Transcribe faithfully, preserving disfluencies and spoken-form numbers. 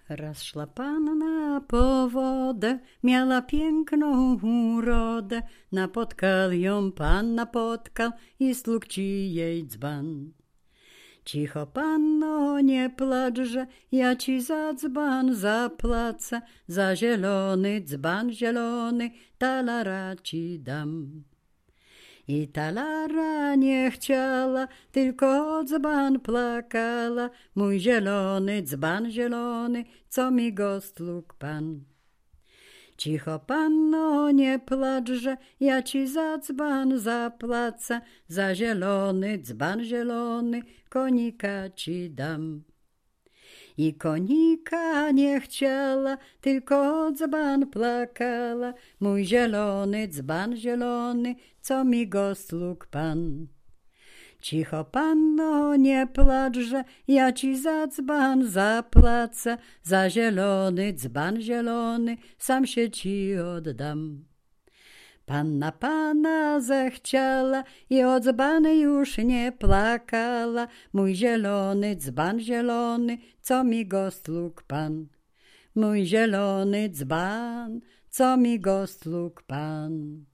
Raz szła panna po wodę, miała piękną urodę. Napotkał ją pan, napotkał i stukci jej dzban. Cicho panno, nie placz, że ja ci za dzban zapłacę, za zielony dzban zielony talara ci dam. I talara nie chciała, tylko o dzban plakała, mój zielony dzban zielony, co mi go stlukł pan. Cicho panno, nie placz, że ja ci za dzban zapłacę, za zielony dzban zielony, konika ci dam. I konika nie chciała, tylko o dzban plakała, mój zielony dzban zielony, co mi go stlukł pan. Cicho panno, nie placz, że ja ci za dzban zapłacę, za zielony dzban zielony, sam się ci oddam. Panna pana zechciała i o dzbany już nie plakała, mój zielony dzban zielony, co mi go stlukł pan. Mój zielony dzban, co mi go stlukł pan.